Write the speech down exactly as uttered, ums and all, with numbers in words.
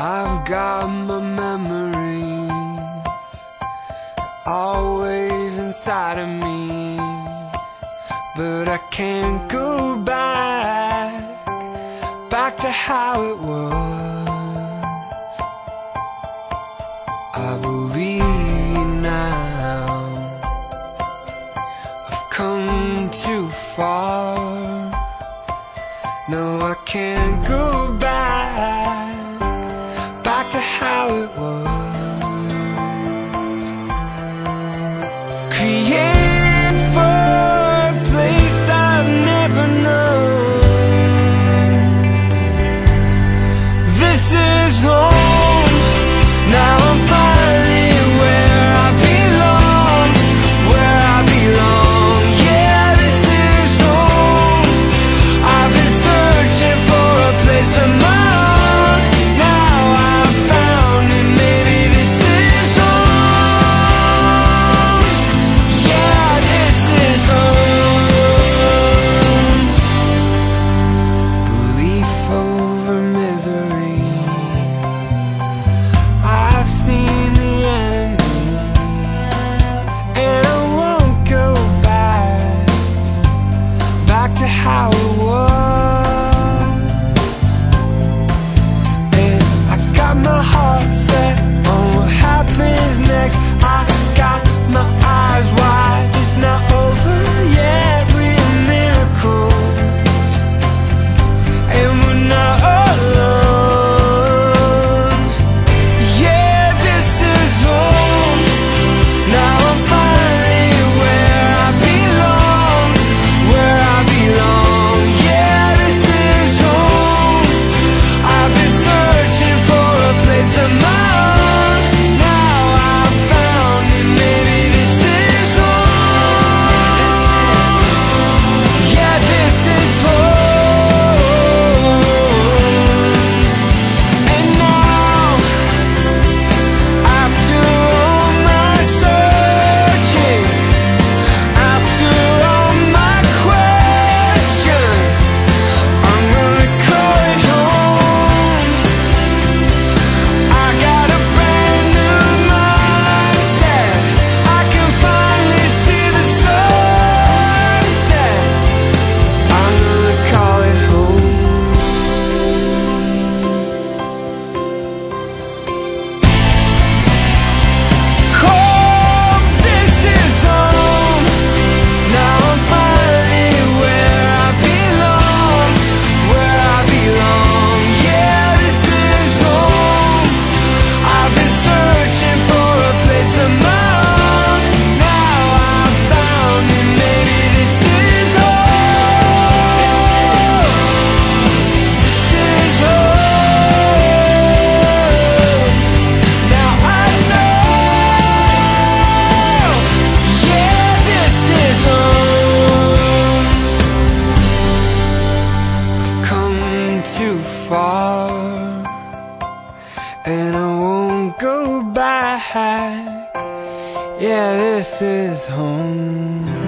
I've got my memories always inside of me, but I can't go back, back to how it was. I believe now I've come too far. No, I can't go back, back to how it was. Create for a place I've never known. This is home. Now I'm finally where I belong, where I belong. Yeah, this is home. I've been searching for a place of my own. Now I've found it. Maybe this is home. Yeah, this is home. Belief over misery. I've seen the enemy, and I won't go back, back to how it was. And I got my heart set on what happens next. I got my eyes wide, it's not over yet. We're a miracle, and we're not alone. Yeah, this is home. Now I'm finally where I belong, where I belong. Yeah, this is home. I've been searching for a place of my own. Now I've found it. Maybe this is home. Yeah, this is home. And now, after all my searching, after all my questions, I'm gonna call it home. I got a brand new mindset. I can finally see the sunset. I'm gonna call it home. Home, this is home. Now I'm finally where I belong, where I belong. Yeah, this is home. I've been searching for a place of my own. Now I've found it. Maybe this is home. This is home. Now I know. Yeah, this is home. I've come too far, and I won't go back. Yeah, this is home.